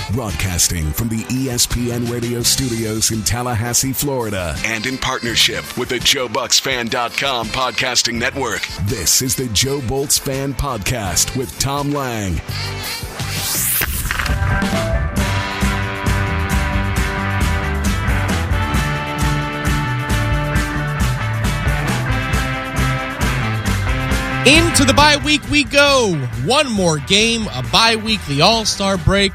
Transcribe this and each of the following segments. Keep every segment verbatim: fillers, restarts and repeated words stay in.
Broadcasting from the E S P N radio studios in Tallahassee, Florida, and in partnership with the Joe Bucks Fan dot com podcasting network. This is the Joe Bolts Fan Podcast with Tom Lang. Into the bye week we go. One more game, a bi-weekly all-star break,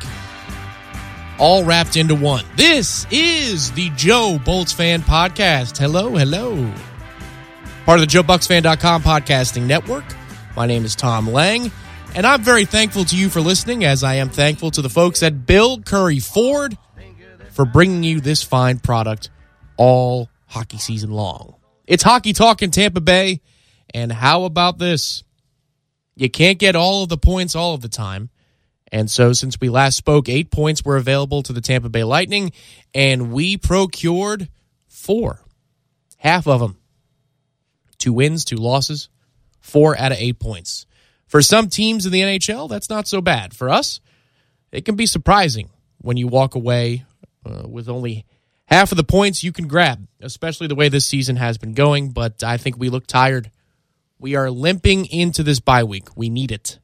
all wrapped into one. This is the Joe Bolts Fan Podcast. Hello, hello. Part of the Joe Bucks Fan dot com podcasting network. My name is Tom Lang, and I'm very thankful to you for listening, as I am thankful to the folks at Bill Curry Ford for bringing you this fine product all hockey season long. It's Hockey Talk in Tampa Bay. And how about this? You can't get all of the points all of the time. And so since we last spoke, eight points were available to the Tampa Bay Lightning, and we procured four. Half of them. Two wins, two losses, four out of eight points. For some teams in the N H L, that's not so bad. For us, it can be surprising when you walk away uh, with only half of the points you can grab, especially the way this season has been going. But I think we look tired. We are limping into this bye week. We need it.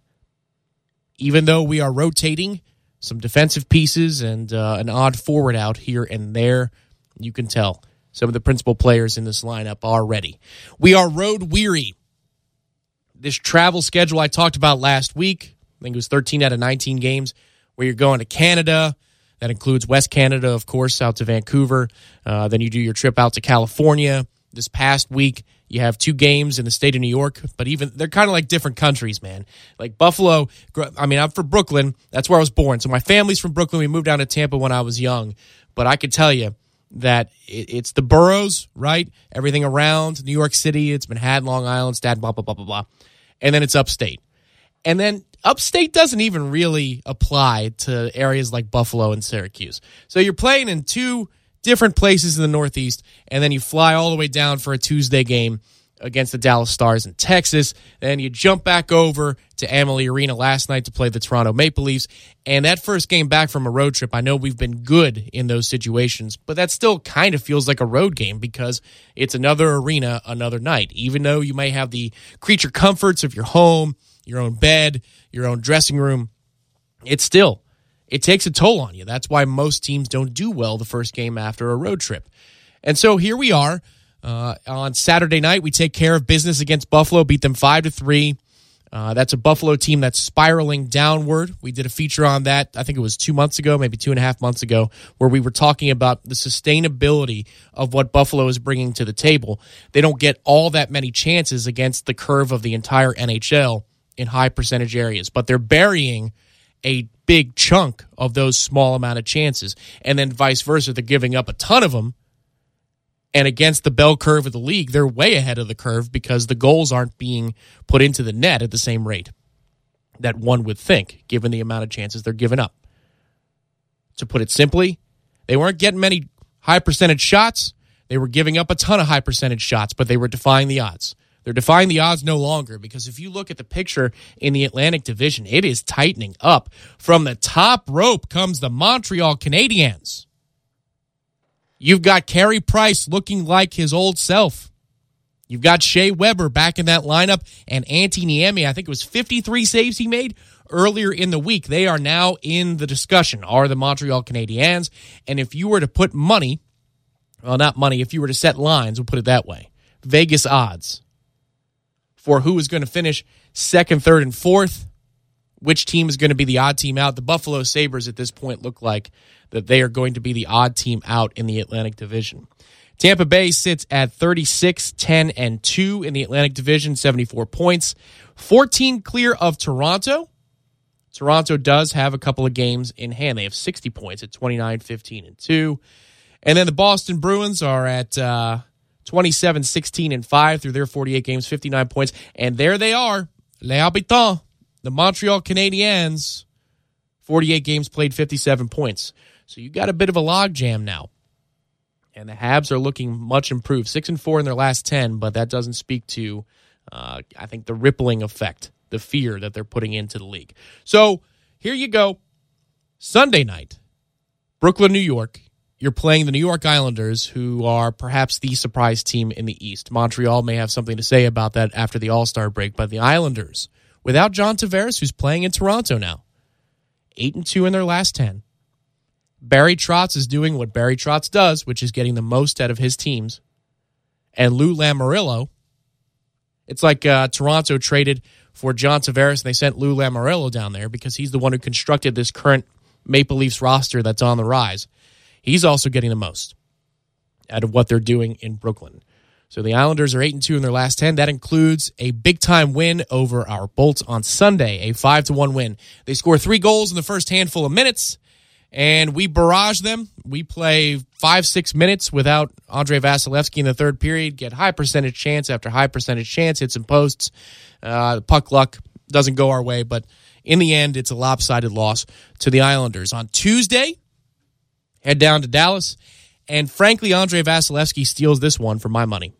Even though we are rotating some defensive pieces and uh, an odd forward out here and there, you can tell some of the principal players in this lineup are ready. We are road weary. This travel schedule I talked about last week, I think it was thirteen out of nineteen games, where you're going to Canada. That includes West Canada, of course, out to Vancouver. Uh, then you do your trip out to California. This past week, you have two games in the state of New York, but even they're kind of like different countries, man. Like Buffalo, I mean, I'm from Brooklyn. That's where I was born. So my family's from Brooklyn. We moved down to Tampa when I was young. But I could tell you that it's the boroughs, right? Everything around New York City. It's Manhattan, Long Island, Staten, blah, blah, blah, blah, blah. And then it's upstate. And then upstate doesn't even really apply to areas like Buffalo and Syracuse. So you're playing in two different places in the Northeast, and then you fly all the way down for a Tuesday game against the Dallas Stars in Texas. Then you jump back over to Amalie Arena last night to play the Toronto Maple Leafs. And that first game back from a road trip, I know we've been good in those situations, but that still kind of feels like a road game because it's another arena, another night. Even though you may have the creature comforts of your home, your own bed, your own dressing room, it's still It takes a toll on you. That's why most teams don't do well the first game after a road trip. And so here we are. Uh, on Saturday night, we take care of business against Buffalo, beat them five to three. Uh, that's a Buffalo team that's spiraling downward. We did a feature on that, I think it was two months ago, maybe two and a half months ago, where we were talking about the sustainability of what Buffalo is bringing to the table. They don't get all that many chances against the curve of the entire N H L in high percentage areas, but they're burying a big chunk of those small amount of chances. And then vice versa, they're giving up a ton of them. And against the bell curve of the league, they're way ahead of the curve because the goals aren't being put into the net at the same rate that one would think, given the amount of chances they're giving up. To put it simply, they weren't getting many high percentage shots. They were giving up a ton of high percentage shots, but they were defying the odds. They're defying the odds no longer because if you look at the picture in the Atlantic Division, it is tightening up. From the top rope comes the Montreal Canadiens. You've got Carey Price looking like his old self. You've got Shea Weber back in that lineup, and Antti Niemi, I think it was fifty-three saves he made earlier in the week. They are now in the discussion, are the Montreal Canadiens. And if you were to put money, well, not money, if you were to set lines, we'll put it that way, Vegas odds for who is going to finish second, third, and fourth, which team is going to be the odd team out. The Buffalo Sabres at this point look like that they are going to be the odd team out in the Atlantic Division. Tampa Bay sits at thirty-six, ten, and two in the Atlantic Division, seventy-four points, fourteen clear of Toronto. Toronto does have a couple of games in hand. They have sixty points at twenty-nine, fifteen, and two. And then the Boston Bruins are at uh, twenty-seven, sixteen, and five through their forty-eight games, fifty-nine points. And there they are, Les Habitants, the Montreal Canadiens, forty-eight games played, fifty-seven points. So you got a bit of a logjam now. And the Habs are looking much improved. Six and four in their last ten, but that doesn't speak to, uh, I think, the rippling effect, the fear that they're putting into the league. So here you go. Sunday night, Brooklyn, New York. You're playing the New York Islanders, who are perhaps the surprise team in the East. Montreal may have something to say about that after the All-Star break, but the Islanders, without John Tavares, who's playing in Toronto now, eight and two in their last ten. Barry Trotz is doing what Barry Trotz does, which is getting the most out of his teams. And Lou Lamoriello, it's like uh, Toronto traded for John Tavares, and they sent Lou Lamoriello down there because he's the one who constructed this current Maple Leafs roster that's on the rise. He's also getting the most out of what they're doing in Brooklyn. So the Islanders are eight and two in their last ten. That includes a big-time win over our Bolts on Sunday, a five to one win. They score three goals in the first handful of minutes, and we barrage them. We play five, six minutes without Andrei Vasilevsky in the third period, get high percentage chance after high percentage chance, hit some posts. Uh, puck luck doesn't go our way, but in the end, it's a lopsided loss to the Islanders. On Tuesday, head down to Dallas, and frankly, Andrei Vasilevsky steals this one for my money.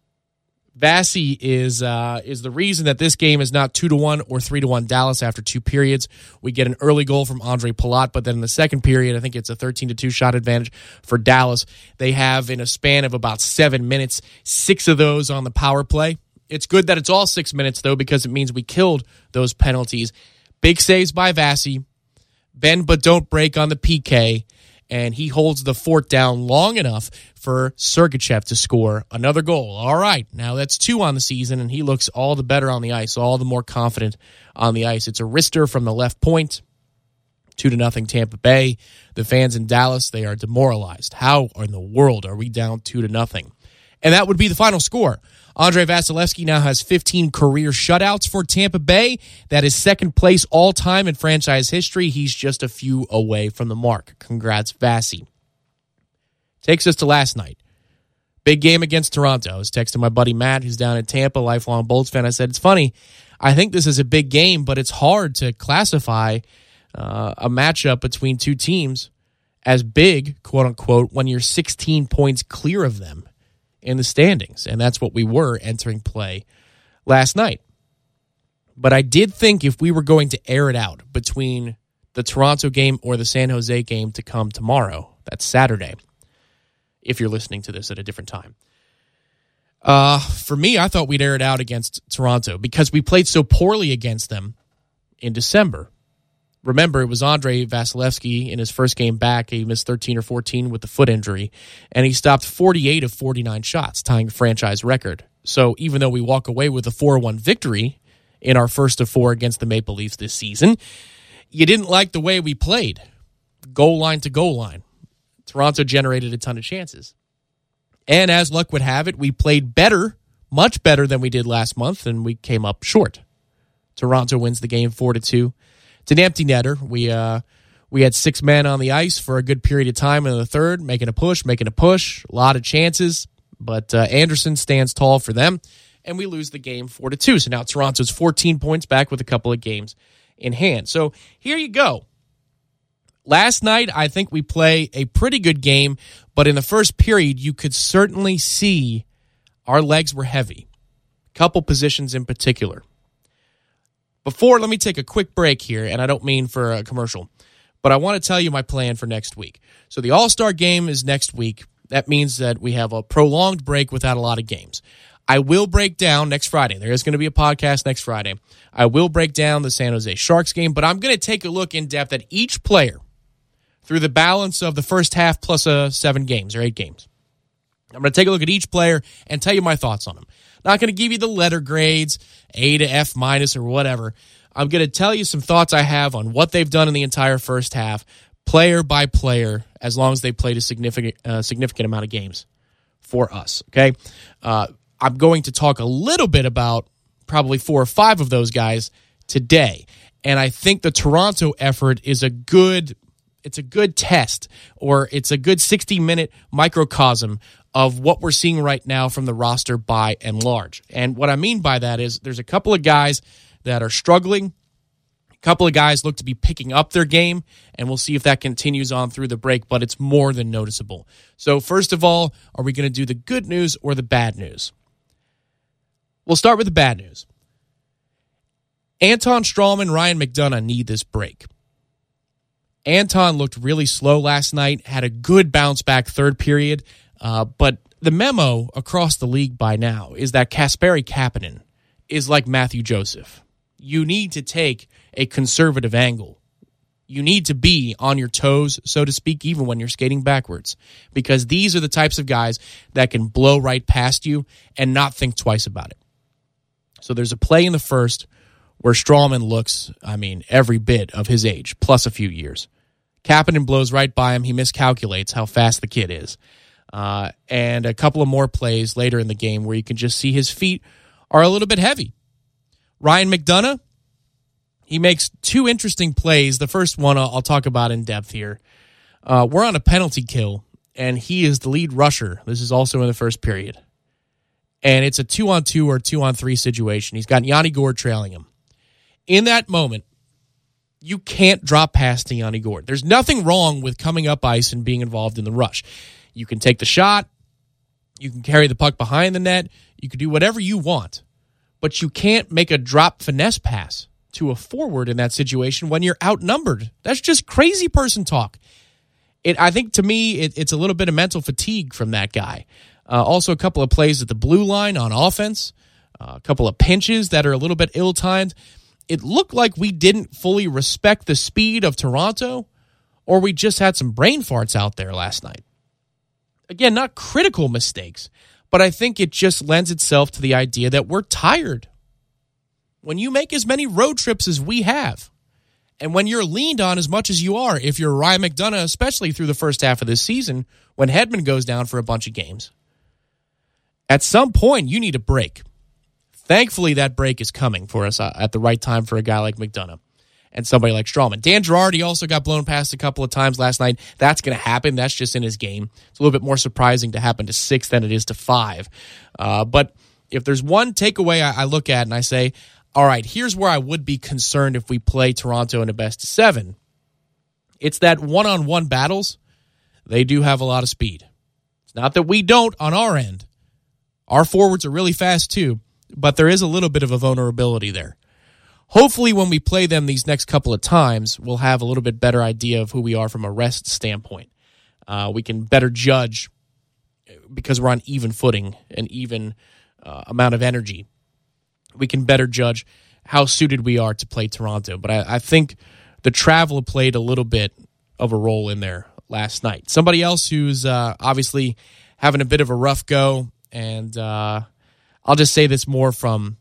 Vasi is uh, is the reason that this game is not two to one or three to one Dallas after two periods. We get an early goal from Andre Palat, but then in the second period, I think it's a thirteen to two shot advantage for Dallas. They have, in a span of about seven minutes, six of those on the power play. It's good that it's all six minutes, though, because it means we killed those penalties. Big saves by Vasi. Bend but don't break on the P K. And he holds the fort down long enough for Sergachev to score another goal. All right, now that's two on the season, and he looks all the better on the ice, all the more confident on the ice. It's a wrister from the left point, two to nothing Tampa Bay. The fans in Dallas, they are demoralized. How in the world are we down two to nothing? And that would be the final score. Andrei Vasilevsky now has fifteen career shutouts for Tampa Bay. That is second place all-time in franchise history. He's just a few away from the mark. Congrats, Vasi. Takes us to last night. Big game against Toronto. I was texting my buddy Matt, who's down in Tampa, lifelong Bolts fan. I said, it's funny. I think this is a big game, but it's hard to classify uh, a matchup between two teams as big, quote-unquote, when you're sixteen points clear of them in the standings, and that's what we were entering play last night. But I did think if we were going to air it out between the Toronto game or the San Jose game to come tomorrow, that's Saturday, if you're listening to this at a different time. Uh, for me, I thought we'd air it out against Toronto because we played so poorly against them in December. Remember, it was Andrei Vasilevsky in his first game back. He missed thirteen or fourteen with the foot injury, and he stopped forty-eight of forty-nine shots, tying the franchise record. So even though we walk away with a four one victory in our first of four against the Maple Leafs this season, you didn't like the way we played. Goal line to goal line. Toronto generated a ton of chances. And as luck would have it, we played better, much better than we did last month, and we came up short. Toronto wins the game four to two. It's an empty netter. We uh, we had six men on the ice for a good period of time in the third, making a push, making a push, a lot of chances. But uh, Anderson stands tall for them, and we lose the game four to two. So now Toronto's fourteen points back with a couple of games in hand. So here you go. Last night, I think we play a pretty good game, but in the first period, you could certainly see our legs were heavy. Couple positions in particular. Before, let me take a quick break here, and I don't mean for a commercial, but I want to tell you my plan for next week. So the All-Star game is next week. That means that we have a prolonged break without a lot of games. I will break down next Friday. There is going to be a podcast next Friday. I will break down the San Jose Sharks game, but I'm going to take a look in depth at each player through the balance of the first half plus uh, seven games or eight games. I'm going to take a look at each player and tell you my thoughts on them. Not going to give you the letter grades, A to F minus or whatever. I'm going to tell you some thoughts I have on what they've done in the entire first half, player by player, as long as they played a significant uh, significant amount of games for us. Okay, uh, I'm going to talk a little bit about probably four or five of those guys today, and I think the Toronto effort is a good. It's a good test, or it's a good sixty-minute microcosm of what we're seeing right now from the roster by and large. And what I mean by that is there's a couple of guys that are struggling. A couple of guys look to be picking up their game, and we'll see if that continues on through the break, but it's more than noticeable. So first of all, are we going to do the good news or the bad news? We'll start with the bad news. Anton Stralman, Ryan McDonough need this break. Anton looked really slow last night, had a good bounce-back third period, uh, but the memo across the league by now is that Kasperi Kapanen is like Matthew Joseph. You need to take a conservative angle. You need to be on your toes, so to speak, even when you're skating backwards, because these are the types of guys that can blow right past you and not think twice about it. So there's a play in the first where Strawman looks, I mean, every bit of his age, plus a few years. Kapanen blows right by him. He miscalculates how fast the kid is. Uh, and a couple of more plays later in the game where you can just see his feet are a little bit heavy. Ryan McDonough, he makes two interesting plays. The first one I'll, I'll talk about in depth here. Uh, we're on a penalty kill, and he is the lead rusher. This is also in the first period. And it's a two-on-two or two-on-three situation. He's got Yanni Gourde trailing him. In that moment, you can't drop past to Yanni Gourde. There's nothing wrong with coming up ice and being involved in the rush. You can take the shot. You can carry the puck behind the net. You can do whatever you want. But you can't make a drop finesse pass to a forward in that situation when you're outnumbered. That's just crazy person talk. It, I think, to me, it, it's a little bit of mental fatigue from that guy. Uh, also, a couple of plays at the blue line on offense, uh, a couple of pinches that are a little bit ill-timed. It looked like we didn't fully respect the speed of Toronto, or we just had some brain farts out there last night. Again, not critical mistakes, but I think it just lends itself to the idea that we're tired. When you make as many road trips as we have, and when you're leaned on as much as you are, if you're Ryan McDonough, especially through the first half of this season, when Hedman goes down for a bunch of games, at some point you need a break. Thankfully, that break is coming for us at the right time for a guy like McDonough and somebody like Strawman. Dan Girardi also got blown past a couple of times last night. That's going to happen. That's just in his game. It's a little bit more surprising to happen to six than it is to five. Uh, but if there's one takeaway I, I look at and I say, all right, here's where I would be concerned if we play Toronto in a best of seven. It's that one-on-one battles, they do have a lot of speed. It's not that we don't on our end. Our forwards are really fast too, but there is a little bit of a vulnerability there. Hopefully when we play them these next couple of times, we'll have a little bit better idea of who we are from a rest standpoint. Uh, we can better judge because we're on even footing, an even uh, amount of energy. We can better judge how suited we are to play Toronto. But I, I think the travel played a little bit of a role in there last night. Somebody else who's uh, obviously having a bit of a rough go, and uh, I'll just say this more from,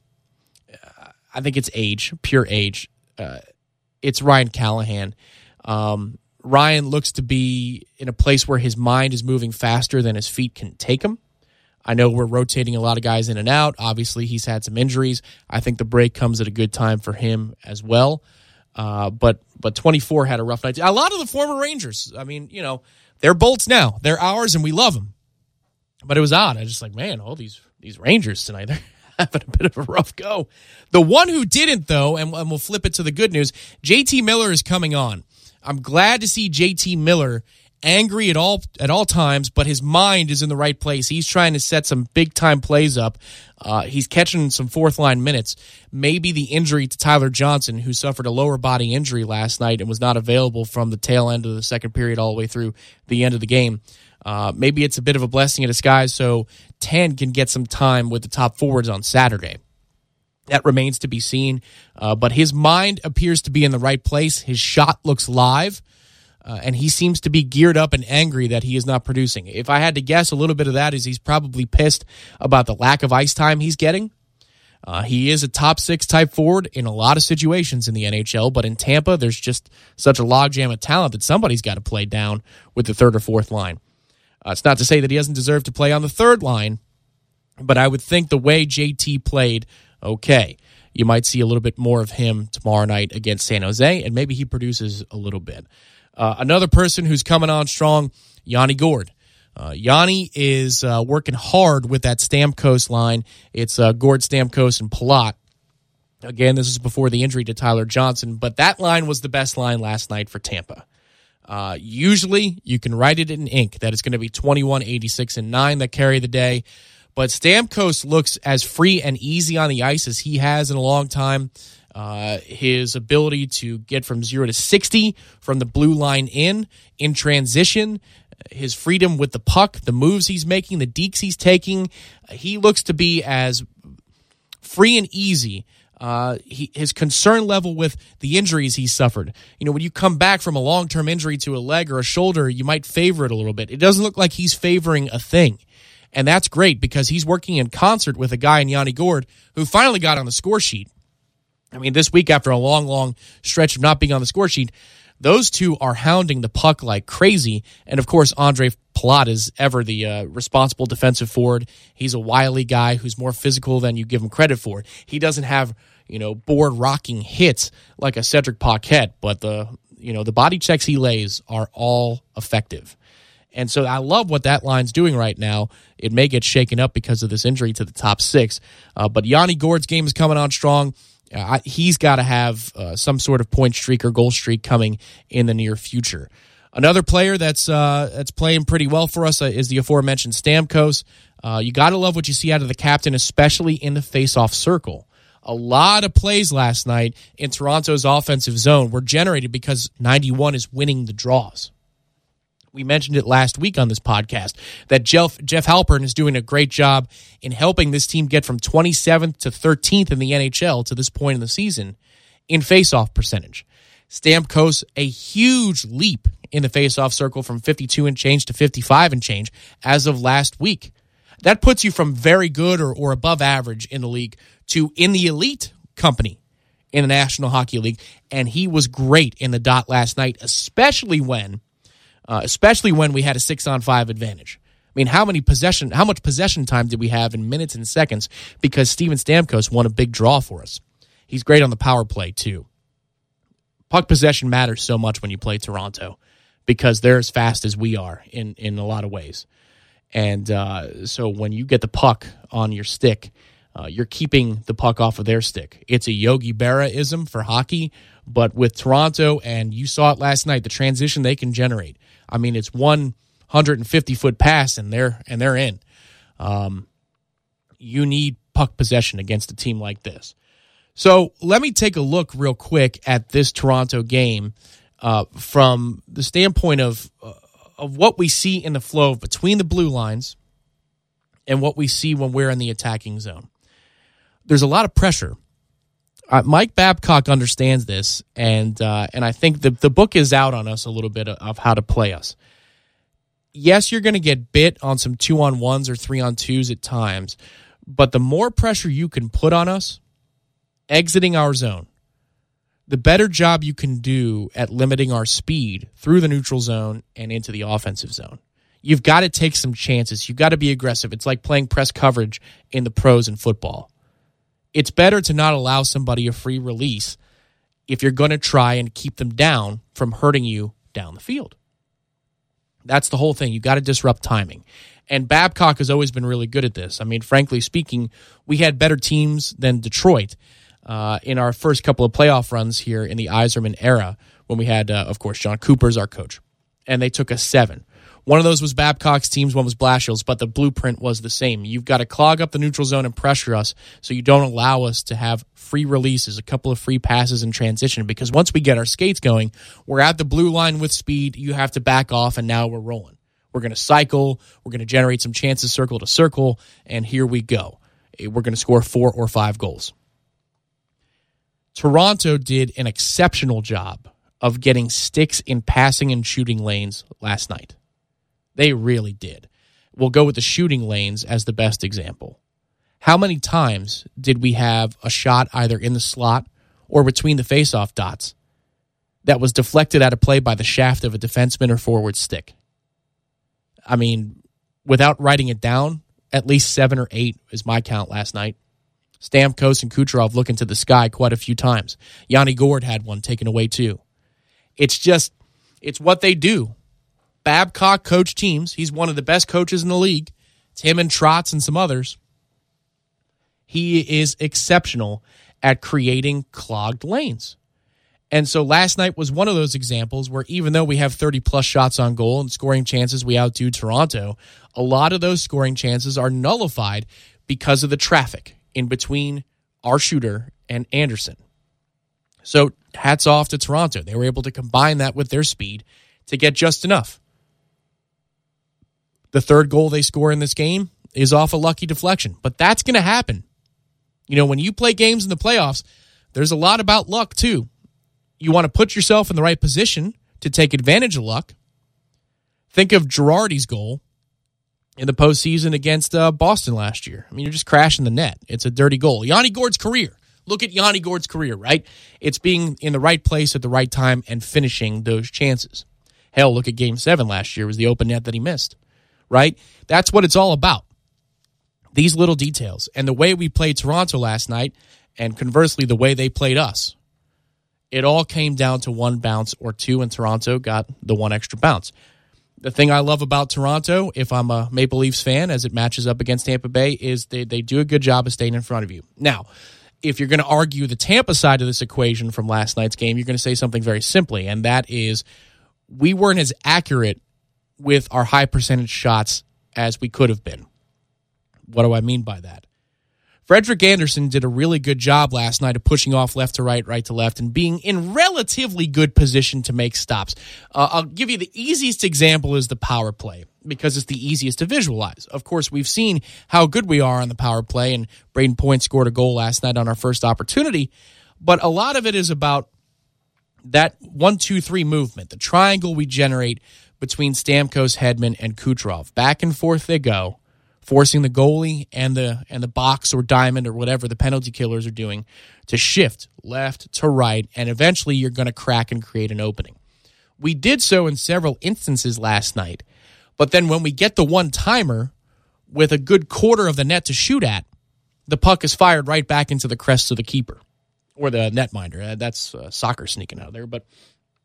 uh, I think it's age, pure age. Uh, it's Ryan Callahan. Um, Ryan looks to be in a place where his mind is moving faster than his feet can take him. I know we're rotating a lot of guys in and out. Obviously, he's had some injuries. I think the break comes at a good time for him as well. Uh, but but twenty-four had a rough night. A lot of the former Rangers, I mean, you know, they're Bolts now. They're ours, and we love them. But it was odd. I was just like, man, all these these Rangers tonight, they're having a bit of a rough go. The one who didn't, though, and, and we'll flip it to the good news, J T Miller is coming on. I'm glad to see J T Miller angry at all at all times, but his mind is in the right place. He's trying to set some big-time plays up. Uh, he's catching some fourth-line minutes. Maybe the injury to Tyler Johnson, who suffered a lower body injury last night and was not available from the tail end of the second period all the way through the end of the game. Uh, maybe it's a bit of a blessing in disguise so Tan can get some time with the top forwards on Saturday. That remains to be seen, uh, but his mind appears to be in the right place. His shot looks live. Uh, and he seems to be geared up and angry that he is not producing. If I had to guess, a little bit of that is he's probably pissed about the lack of ice time he's getting. Uh, he is a top six type forward in a lot of situations in the N H L, but in Tampa, there's just such a logjam of talent that somebody's got to play down with the third or fourth line. Uh, it's not to say that he doesn't deserve to play on the third line, but I would think the way J T played, okay, you might see a little bit more of him tomorrow night against San Jose, and maybe he produces a little bit. Uh, another person who's coming on strong, Yanni Gourde. Uh, Yanni is uh, working hard with that Stamkos line. It's uh, Gourde, Stamkos, and Palat. Again, this is before the injury to Tyler Johnson, but that line was the best line last night for Tampa. Uh, usually, you can write it in ink that it's going to be twenty-one, eighty-six, and nine that carry the day, but Stamkos looks as free and easy on the ice as he has in a long time. Uh, his ability to get from zero to sixty from the blue line in, in transition, his freedom with the puck, the moves he's making, the dekes he's taking, he looks to be as free and easy. Uh, he, his concern level with the injuries he suffered. You know, when you come back from a long-term injury to a leg or a shoulder, you might favor it a little bit. It doesn't look like he's favoring a thing. And that's great because he's working in concert with a guy in Yanni Gourde who finally got on the score sheet. I mean, this week after a long, long stretch of not being on the score sheet, those two are hounding the puck like crazy. And, of course, Andre Palat is ever the uh, responsible defensive forward. He's a wily guy who's more physical than you give him credit for. He doesn't have, you know, board-rocking hits like a Cedric Paquette, but the, you know, the body checks he lays are all effective. And so I love what that line's doing right now. It may get shaken up because of this injury to the top six. Uh, but Yanni Gourde's game is coming on strong. Uh, he's got to have uh, some sort of point streak or goal streak coming in the near future. Another player that's uh, that's playing pretty well for us uh, is the aforementioned Stamkos. Uh, you got to love what you see out of the captain, especially in the face-off circle. A lot of plays last night in Toronto's offensive zone were generated because ninety-one is winning the draws. We mentioned it last week on this podcast that Jeff, Jeff Halpern is doing a great job in helping this team get from twenty-seventh to thirteenth in the N H L to this point in the season in faceoff percentage. Stamkos, a huge leap in the faceoff circle from fifty-two and change to fifty-five and change as of last week. That puts you from very good or, or above average in the league to in the elite company in the National Hockey League, and he was great in the dot last night, especially when Uh, especially when we had a six-on-five advantage. I mean, how many possession, how much possession time did we have in minutes and seconds because Steven Stamkos won a big draw for us? He's great on the power play, too. Puck possession matters so much when you play Toronto because they're as fast as we are in, in a lot of ways. And uh, so when you get the puck on your stick, uh, you're keeping the puck off of their stick. It's a Yogi Berra-ism for hockey, but with Toronto, and you saw it last night, the transition they can generate. I mean, it's one hundred fifty foot pass, and they're and they're in. Um, you need puck possession against a team like this. So let me take a look real quick at this Toronto game uh, from the standpoint of uh, of what we see in the flow between the blue lines and what we see when we're in the attacking zone. There's a lot of pressure. Uh, Mike Babcock understands this, and uh, and I think the, the book is out on us a little bit of, of how to play us. Yes, you're going to get bit on some two-on-ones or three-on-twos at times, but the more pressure you can put on us exiting our zone, the better job you can do at limiting our speed through the neutral zone and into the offensive zone. You've got to take some chances. You've got to be aggressive. It's like playing press coverage in the pros in football. It's better to not allow somebody a free release if you're going to try and keep them down from hurting you down the field. That's the whole thing. You've got to disrupt timing. And Babcock has always been really good at this. I mean, frankly speaking, we had better teams than Detroit uh, in our first couple of playoff runs here in the Yzerman era when we had, uh, of course, John Cooper as our coach. And they took us seven. One of those was Babcock's teams, one was Blashill's, but the blueprint was the same. You've got to clog up the neutral zone and pressure us so you don't allow us to have free releases, a couple of free passes in transition, because once we get our skates going, we're at the blue line with speed, you have to back off, and now we're rolling. We're going to cycle, we're going to generate some chances circle to circle, and here we go. We're going to score four or five goals. Toronto did an exceptional job of getting sticks in passing and shooting lanes last night. They really did. We'll go with the shooting lanes as the best example. How many times did we have a shot either in the slot or between the faceoff dots that was deflected out of play by the shaft of a defenseman or forward stick? I mean, without writing it down, at least seven or eight is my count last night. Stamkos and Kucherov looking to the sky quite a few times. Yanni Gourde had one taken away too. It's just, it's what they do. Babcock coached teams. He's one of the best coaches in the league. It's him and Trotz and some others. He is exceptional at creating clogged lanes. And so last night was one of those examples where even though we have thirty-plus shots on goal and scoring chances, we outdo Toronto, a lot of those scoring chances are nullified because of the traffic in between our shooter and Anderson. So hats off to Toronto. They were able to combine that with their speed to get just enough. The third goal they score in this game is off a lucky deflection, but that's going to happen. You know, when you play games in the playoffs, there's a lot about luck too. You want to put yourself in the right position to take advantage of luck. Think of Girardi's goal in the postseason against uh, Boston last year. I mean, you're just crashing the net. It's a dirty goal. Yanni Gourde's career. Look at Yanni Gourde's career, right? It's being in the right place at the right time and finishing those chances. Hell, look at Game seven last year. It was the open net that he missed, right? That's what it's all about. These little details. And the way we played Toronto last night, and conversely, the way they played us, it all came down to one bounce or two, and Toronto got the one extra bounce. The thing I love about Toronto, if I'm a Maple Leafs fan, as it matches up against Tampa Bay, is they, they do a good job of staying in front of you. Now, if you're going to argue the Tampa side of this equation from last night's game, you're going to say something very simply, and that is we weren't as accurate with our high percentage shots as we could have been. What do I mean by that? Frederik Andersen did a really good job last night of pushing off left to right, right to left, and being in relatively good position to make stops. Uh, I'll give you the easiest example is the power play, because it's the easiest to visualize. Of course, we've seen how good we are on the power play, and Braden Point scored a goal last night on our first opportunity, but a lot of it is about that one two three movement, the triangle we generate between Stamkos, Hedman, and Kucherov. Back and forth they go, forcing the goalie and the and the box or diamond or whatever the penalty killers are doing to shift left to right, and eventually you're going to crack and create an opening. We did so in several instances last night, but then when we get the one-timer with a good quarter of the net to shoot at, the puck is fired right back into the crest of the keeper or the netminder. That's uh, soccer sneaking out there, but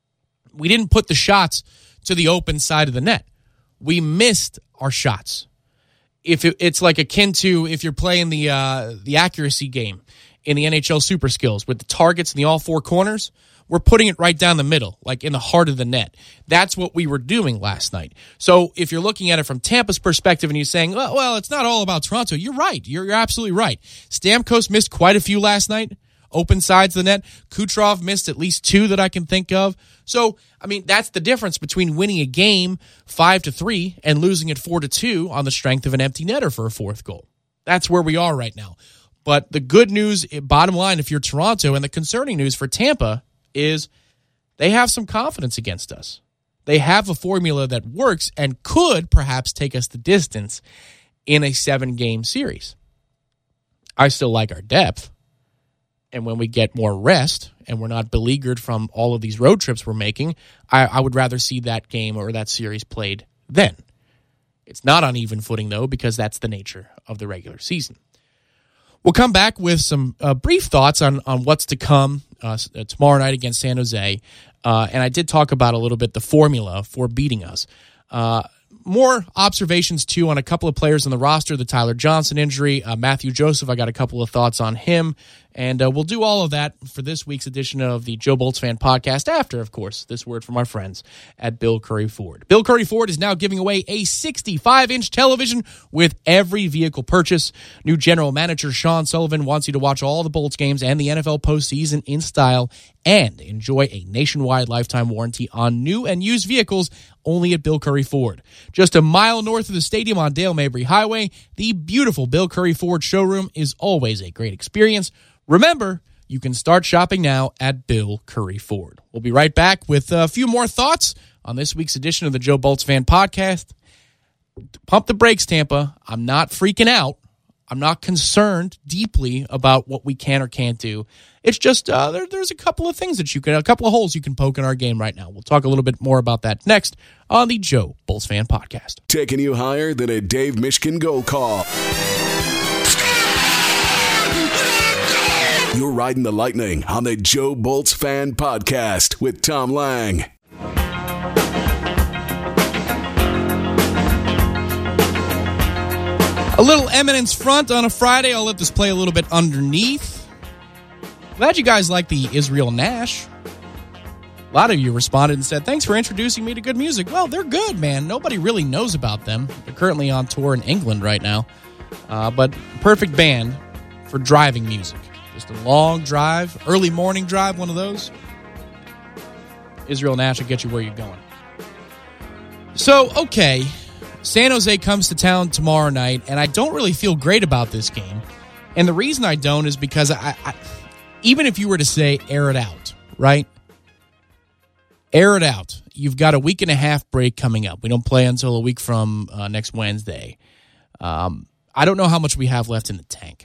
we didn't put the shots to the open side of the net. We missed our shots. If it, it's like akin to if you're playing the uh, the accuracy game in the N H L Super Skills with the targets in the all four corners, we're putting it right down the middle, like in the heart of the net. That's what we were doing last night. So if you're looking at it from Tampa's perspective and you're saying, well, well it's not all about Toronto, you're right. You're, you're absolutely right. Stamkos missed quite a few last night, open sides of the net. Kucherov missed at least two that I can think of. So, I mean, that's the difference between winning a game five to three and losing it four to two on the strength of an empty netter for a fourth goal. That's where we are right now. But the good news, bottom line, if you're Toronto, and the concerning news for Tampa is they have some confidence against us. They have a formula that works and could perhaps take us the distance in a seven-game series. I still like our depth. And when we get more rest and we're not beleaguered from all of these road trips we're making, I, I would rather see that game or that series played then. It's not on even footing, though, because that's the nature of the regular season. We'll come back with some uh, brief thoughts on, on what's to come uh, tomorrow night against San Jose. Uh, and I did talk about a little bit the formula for beating us. Uh, more observations, too, on a couple of players on the roster, the Tyler Johnson injury. Uh, Matthew Joseph, I got a couple of thoughts on him. And uh, we'll do all of that for this week's edition of the Joe Bolts Fan Podcast after, of course, this word from our friends at Bill Curry Ford. Bill Curry Ford is now giving away a sixty-five inch television with every vehicle purchase. New general manager Sean Sullivan wants you to watch all the Bolts games and the N F L postseason in style and enjoy a nationwide lifetime warranty on new and used vehicles only at Bill Curry Ford. Just a mile north of the stadium on Dale Mabry Highway, the beautiful Bill Curry Ford showroom is always a great experience. Remember, you can start shopping now at Bill Curry Ford. We'll be right back with a few more thoughts on this week's edition of the Joe Bolts Fan Podcast. Pump the brakes, Tampa. I'm not freaking out. I'm not concerned deeply about what we can or can't do. It's just uh, there, there's a couple of things that you can, a couple of holes you can poke in our game right now. We'll talk a little bit more about that next on the Joe Bolts Fan Podcast. Taking you higher than a Dave Mishkin goal call. You're riding the lightning on the Joe Bolts Fan Podcast with Tom Lang. A little Eminence Front on a Friday. I'll let this play a little bit underneath. Glad you guys like the Israel Nash. A lot of you responded and said, thanks for introducing me to good music. Well, they're good, man. Nobody really knows about them. They're currently on tour in England right now. Uh, but perfect band for driving music. Just a long drive, early morning drive, one of those. Israel Nash will get you where you're going. So, okay, San Jose comes to town tomorrow night, and I don't really feel great about this game. And the reason I don't is because I, I even if you were to say air it out, right? Air it out. You've got a week and a half break coming up. We don't play until a week from uh, next Wednesday. Um, I don't know how much we have left in the tank.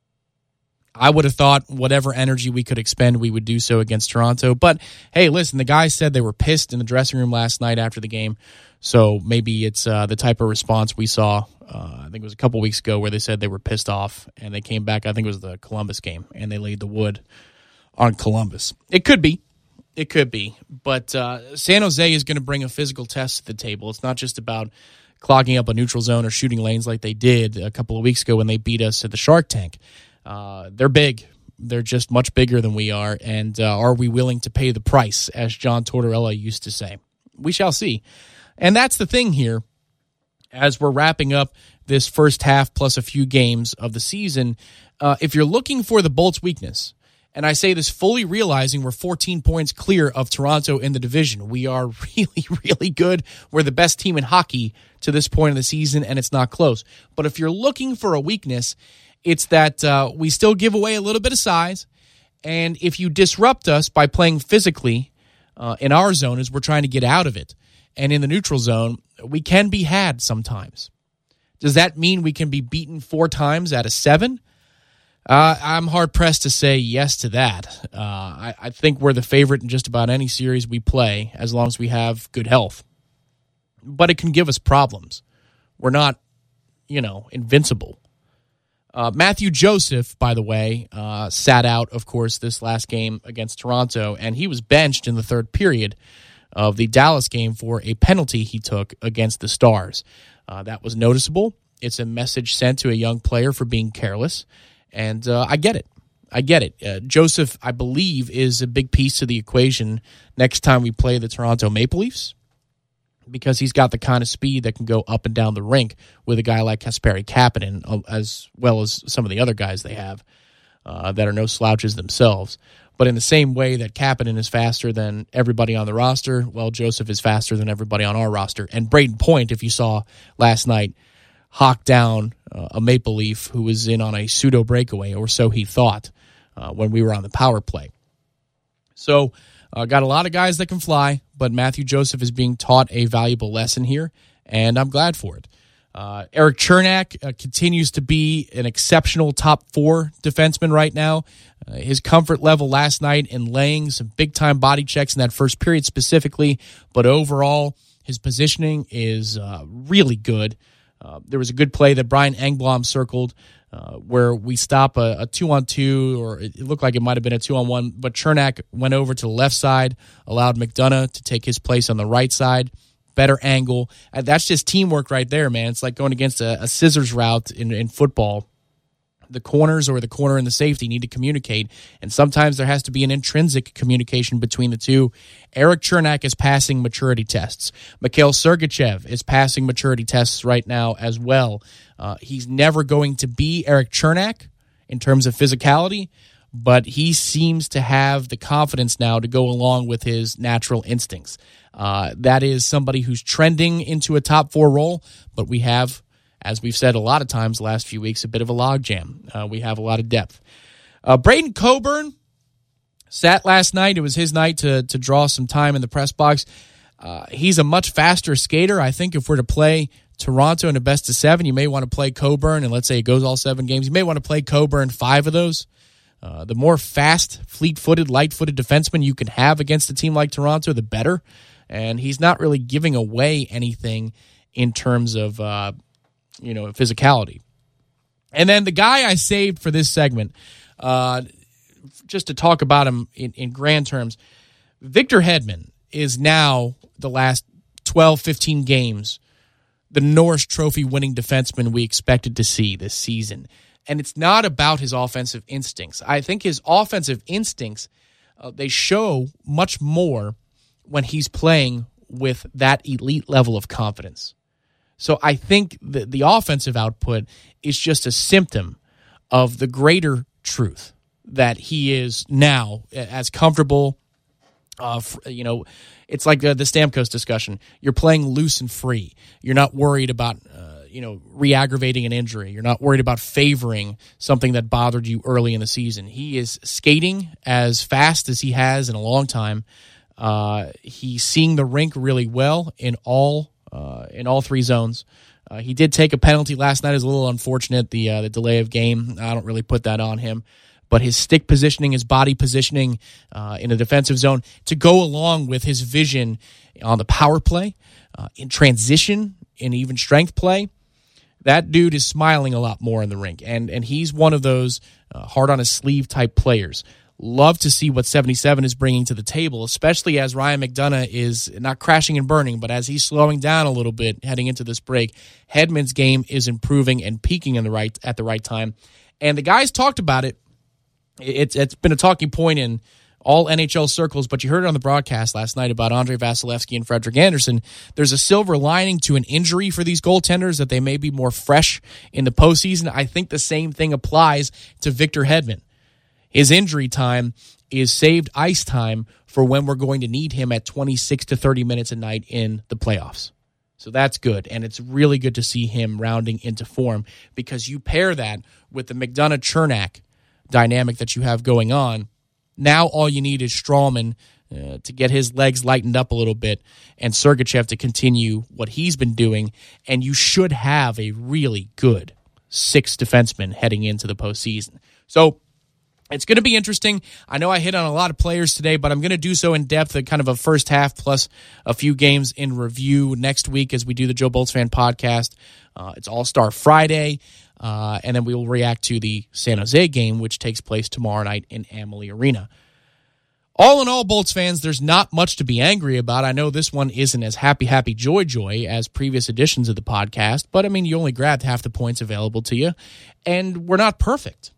I would have thought whatever energy we could expend, we would do so against Toronto. But, hey, listen, the guys said they were pissed in the dressing room last night after the game. So maybe it's uh, the type of response we saw, uh, I think it was a couple weeks ago, where they said they were pissed off. And they came back, I think it was the Columbus game, and they laid the wood on Columbus. It could be. It could be. But uh, San Jose is going to bring a physical test to the table. It's not just about clogging up a neutral zone or shooting lanes like they did a couple of weeks ago when they beat us at the Shark Tank. Uh, they're big. They're just much bigger than we are. And uh, are we willing to pay the price, as John Tortorella used to say? We shall see. And that's the thing here. As we're wrapping up this first half plus a few games of the season, uh, if you're looking for the Bolts' weakness, and I say this fully realizing we're fourteen points clear of Toronto in the division. We are really, really good. We're the best team in hockey to this point of the season, and it's not close. But if you're looking for a weakness, it's that uh, we still give away a little bit of size, and if you disrupt us by playing physically uh, in our zone as we're trying to get out of it, and in the neutral zone, we can be had sometimes. Does that mean we can be beaten four times out of seven? Uh, I'm hard-pressed to say yes to that. Uh, I, I think we're the favorite in just about any series we play as long as we have good health. But it can give us problems. We're not, you know, invincible. Uh, Matthew Joseph, by the way, uh, sat out, of course, this last game against Toronto, and he was benched in the third period of the Dallas game for a penalty he took against the Stars. Uh, that was noticeable. It's a message sent to a young player for being careless. And uh, I get it. I get it. Uh, Joseph, I believe, is a big piece to the equation next time we play the Toronto Maple Leafs, because he's got the kind of speed that can go up and down the rink with a guy like Kasperi Kapanen, as well as some of the other guys they have uh, that are no slouches themselves. But in the same way that Kapanen is faster than everybody on the roster, well, Joseph is faster than everybody on our roster. And Braden Point, if you saw last night, hawked down uh, a Maple Leaf who was in on a pseudo breakaway, or so he thought, uh, when we were on the power play. So, uh, got a lot of guys that can fly, but Matthew Joseph is being taught a valuable lesson here, and I'm glad for it. Uh, Erik Cernak uh, continues to be an exceptional top four defenseman right now. Uh, his comfort level last night in laying some big-time body checks in that first period specifically, but overall, his positioning is uh, really good. Uh, there was a good play that Brian Engblom circled uh, where we stop a, a two-on-two, or it looked like it might have been a two-on-one, but Cernak went over to the left side, allowed McDonough to take his place on the right side, better angle. And that's just teamwork right there, man. It's like going against a, a scissors route in, in football. The corners or the corner and the safety need to communicate, and sometimes there has to be an intrinsic communication between the two. Erik Cernak is passing maturity tests. Mikhail Sergachev is passing maturity tests right now as well. Uh, he's never going to be Erik Cernak in terms of physicality, but he seems to have the confidence now to go along with his natural instincts. Uh, that is somebody who's trending into a top four role, but we have, as we've said a lot of times the last few weeks, a bit of a logjam. Uh, we have a lot of depth. Uh, Braden Coburn sat last night. It was his night to to draw some time in the press box. Uh, he's a much faster skater. I think if we're to play Toronto in a best of seven, you may want to play Coburn, and let's say it goes all seven games, you may want to play Coburn five of those. Uh, the more fast, fleet-footed, light-footed defenseman you can have against a team like Toronto, the better. And he's not really giving away anything in terms of uh, you know, physicality. And then the guy I saved for this segment, uh, just to talk about him in, in grand terms, Victor Hedman is now, the last twelve, fifteen games, the Norris Trophy winning defenseman we expected to see this season. And it's not about his offensive instincts. I think his offensive instincts, uh, they show much more when he's playing with that elite level of confidence. So I think the, the offensive output is just a symptom of the greater truth that he is now as comfortable. Uh, you know, it's like the, the Stamkos discussion. You're playing loose and free. You're not worried about, uh, you know, re-aggravating an injury. You're not worried about favoring something that bothered you early in the season. He is skating as fast as he has in a long time. Uh, he's seeing the rink really well in all uh, in all three zones. Uh, he did take a penalty last night. It was a little unfortunate, the uh, the delay of game. I don't really put that on him. But his stick positioning, his body positioning uh, in a defensive zone to go along with his vision on the power play, uh, in transition, in even strength play, that dude is smiling a lot more in the rink. And and he's one of those uh, hard-on-his-sleeve type players. Love to see what seventy-seven is bringing to the table, especially as Ryan McDonough is not crashing and burning, but as he's slowing down a little bit heading into this break. Hedman's game is improving and peaking in the right at the right time. And the guys talked about it. It's It's been a talking point in all N H L circles, but you heard it on the broadcast last night about Andrei Vasilevsky and Frederik Andersen. There's a silver lining to an injury for these goaltenders, that they may be more fresh in the postseason. I think the same thing applies to Victor Hedman. His injury time is saved ice time for when we're going to need him at twenty-six to thirty minutes a night in the playoffs. So that's good, and it's really good to see him rounding into form, because you pair that with the McDonough-Chernak dynamic that you have going on. Now all you need is Stralman uh, to get his legs lightened up a little bit, and Sergachev to continue what he's been doing, and you should have a really good six defensemen heading into the postseason. So it's going to be interesting. I know I hit on a lot of players today, but I'm going to do so in depth, at kind of a first half plus a few games in review next week as we do the Joe Bolts Fan podcast. Uh, it's All-Star Friday, uh, and then we will react to the San Jose game, which takes place tomorrow night in Amalie Arena. All in all, Bolts fans, there's not much to be angry about. I know this one isn't as happy, happy, joy, joy as previous editions of the podcast, but I mean, you only grabbed half the points available to you, and we're not perfect.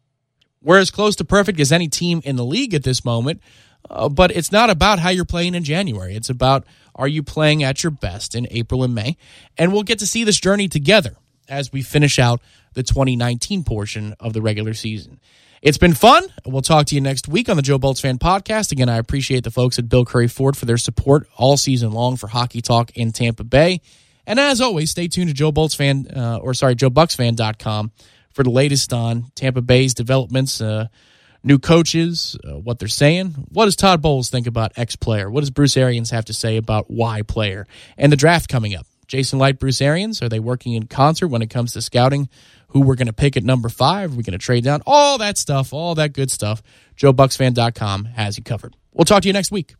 We're as close to perfect as any team in the league at this moment, uh, but it's not about how you're playing in January. It's about, are you playing at your best in April and May? And we'll get to see this journey together as we finish out the twenty nineteen portion of the regular season. It's been fun. We'll talk to you next week on the Joe Bolts Fan Podcast. Again, I appreciate the folks at Bill Curry Ford for their support all season long for Hockey Talk in Tampa Bay. And as always, stay tuned to Joe Bolts Fan, uh, or sorry, Joe Bucks Fan dot com for the latest on Tampa Bay's developments, uh, new coaches, uh, what they're saying. What does Todd Bowles think about X player? What does Bruce Arians have to say about Y player? And the draft coming up. Jason Light, Bruce Arians, are they working in concert when it comes to scouting who we're going to pick at number five? Are we going to trade down? All that stuff, all that good stuff. Joe Bucks Fan dot com has you covered. We'll talk to you next week.